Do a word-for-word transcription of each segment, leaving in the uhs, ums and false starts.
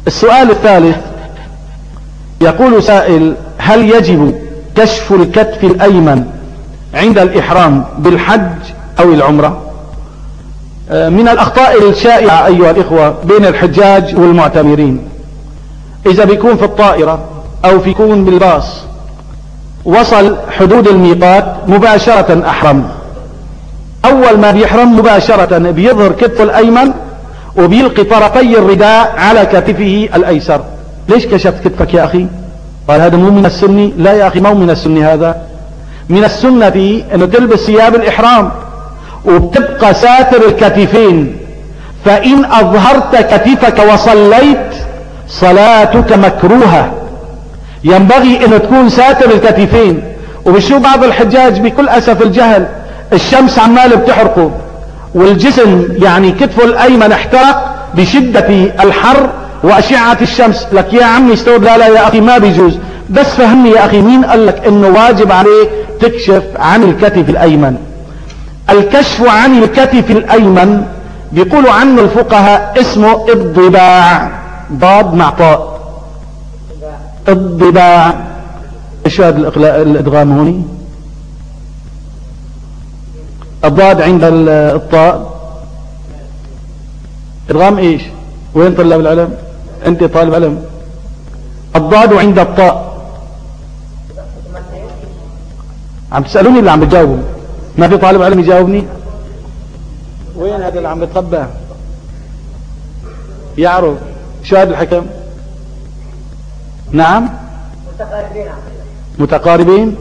السؤال الثالث، يقول سائل: هل يجب كشف الكتف الأيمن عند الإحرام بالحج أو العمرة؟ من الأخطاء الشائعة أيها الإخوة بين الحجاج والمعتمرين، إذا بيكون في الطائرة أو بيكون بالباص وصل حدود الميقات مباشرة أحرم، أول ما بيحرم مباشرة بيظهر كتفه الأيمن وبيلقي طرفي الرداء على كتفه الأيسر. ليش كشفت كتفك يا أخي؟ قال: هذا مو من السنة. لا يا أخي، مو من السنة. هذا من السنة أنه تلبس ثياب الإحرام وبتبقى ساتر الكتفين، فإن أظهرت كتفك وصليت صلاتك مكروهة. ينبغي أن تكون ساتر الكتفين. وبشو بعض الحجاج بكل أسف الجهل الشمس عماله بتحرقه والجسم يعني كتفه الأيمن احترق بشدة الحر وأشعة الشمس. لك يا عمي استوب. لا لا يا أخي، ما بيجوز. بس فهمني يا أخي، مين قال لك أنه واجب عليك تكشف عن الكتف الأيمن؟ الكشف عن الكتف الأيمن بيقولوا عنه الفقهاء اسمه الضباع، ضاد مع طاء، الضباع. ايش هذا الادغام هوني؟ الضاد عند الطاء ادغام ايش؟ وين طلاب العلم؟ انت طالب علم. الضاد عند الطاء. عم تسألوني اللي عم بتجاوبوا؟ ما في طالب علم يجاوبني؟ وين هذا اللي عم بتخبى يعرف؟ شو هذا الحكم؟ نعم، متقاربين متقاربين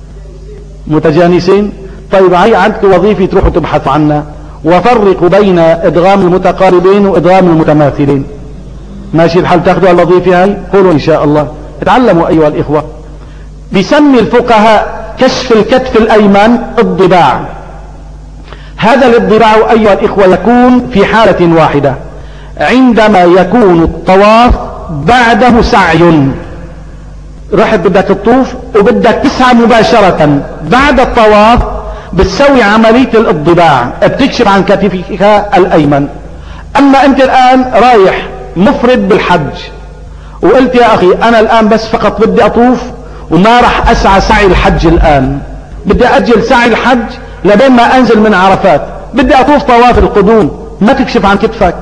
متجانسين. طيب هي عندك وظيفة تروحوا تبحثوا عنها، وفرقوا بين ادغام المتقاربين وادغام المتماثلين. ماشي الحال؟ تاخذوا الوظيفة هاي؟ قولوا ان شاء الله. اتعلموا ايها الاخوة. بيسمي الفقهاء كشف الكتف الايمن الضباع. هذا الضباع ايها الاخوة يكون في حالة واحدة، عندما يكون الطواف بعده سعي. رحت بدك تطوف وبدك تسعى مباشرة بعد الطواف، بتسوي عملية الضباع، بتكشف عن كتفك الأيمن. أما أنت الآن رايح مفرد بالحج وقلت يا أخي أنا الآن بس فقط بدي أطوف وما رح أسعى سعي الحج الآن، بدي أجل سعي الحج لبين ما أنزل من عرفات، بدي أطوف طواف القدوم، ما تكشف عن كتفك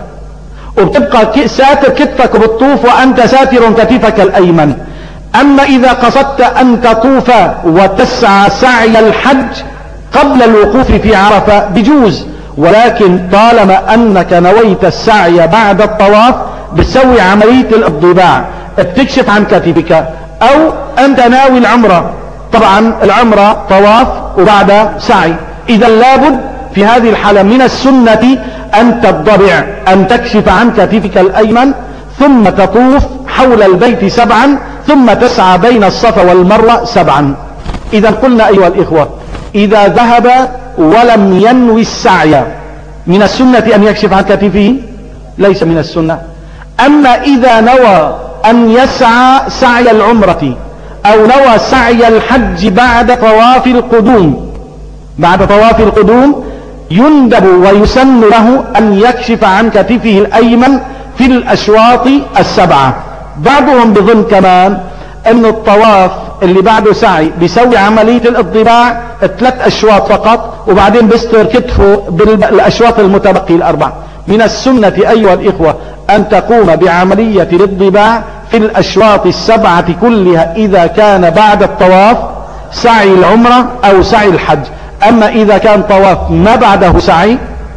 وبتبقى ساتر كتفك وبتطوف وأنت ساتر كتفك الأيمن. أما إذا قصدت أن تطوف وتسعى سعي الحج قبل الوقوف في عرفة بجوز، ولكن طالما أنك نويت السعي بعد الطواف بتسوي عملية الضباع، بتكشف عن كتفك. أو أنت ناوي العمرة، طبعا العمرة طواف وبعد سعي، إذا لابد في هذه الحالة من السنة أن تضبع، أن تكشف عن كتفك الأيمن، ثم تطوف حول البيت سبعا، ثم تسعى بين الصفا والمروة سبعا. إذا قلنا أيها الإخوة، إذا ذهب ولم ينوي السعي من السنة أن يكشف عن كتفه؟ ليس من السنة. أما إذا نوى أن يسعى سعي العمرة أو نوى سعي الحج بعد طواف القدوم، بعد طواف القدوم يندب ويسن له أن يكشف عن كتفه الأيمن في الأشواط السبعة. بعضهم بظن كمان أن الطواف اللي بعده سعي بيسوي عملية الإضباع ثلاث أشواط فقط وبعدين بيستر كتفه بالأشواط المتبقي الأربع. من السنة أيها الإخوة أن تقوم بعملية الإضباع في الأشواط السبعة كلها إذا كان بعد الطواف سعي العمرة أو سعي الحج. أما إذا كان طواف ما بعده سعي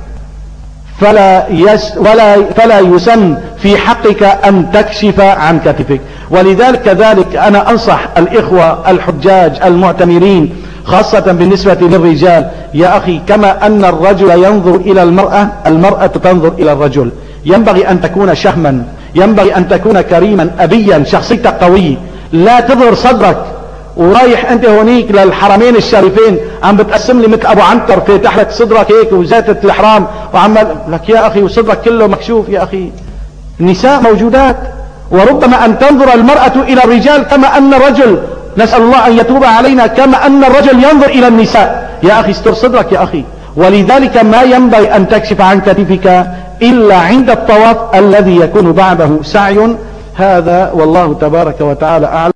فلا, يس ولا فلا يسن في حقك أن تكشف عن كتفك. ولذلك كذلك أنا أنصح الإخوة الحجاج المعتمرين خاصة بالنسبة للرجال، يا أخي كما أن الرجل ينظر إلى المرأة، المرأة تنظر إلى الرجل. ينبغي أن تكون شهما، ينبغي أن تكون كريما أبيا، شخصيتك قوية، لا تظهر صدرك ورايح انت هونيك للحرمين الشريفين عم بتقسم لي مثل ابو عنتر فاتح لك صدرك هيك وزيتة الاحرام وعمل لك يا اخي وصدرك كله مكشوف. يا اخي النساء موجودات، وربما ان تنظر المرأة الى الرجال كما ان الرجل، نسأل الله ان يتوب علينا، كما ان الرجل ينظر الى النساء. يا اخي استر صدرك يا اخي. ولذلك ما ينبغي ان تكشف عن كتفك الا عند الطواف الذي يكون بعده سعي هذا والله تبارك وتعالى أعلم.